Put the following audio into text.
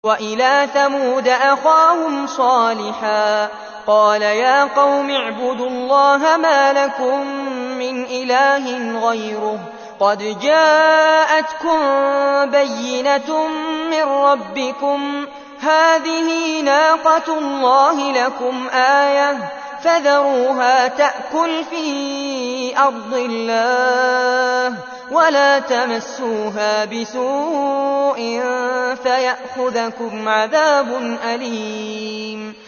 وَإِلَىٰ ثَمُودَ أَخَاهُمْ صَالِحًا قَالَ يَا قَوْمِ اعْبُدُوا اللَّهَ مَا لَكُم مِّنْ إِلَٰهٍ غَيْرُهُ قَدْ جَاءَتْكُم بَيِّنَةٌ مِّن رَّبِّكُمْ ۖ هَٰذِهِ نَاقَةُ اللَّهِ لَكُمْ آيَةً فَذَرُوهَا تَأْكُلْ فِي أَرْضِ اللَّهِ وَلَا تَمَسُّوهَا بِسُوءٍ فَيَأْخُذَكُمْ عَذَابٌ أَلِيمٌ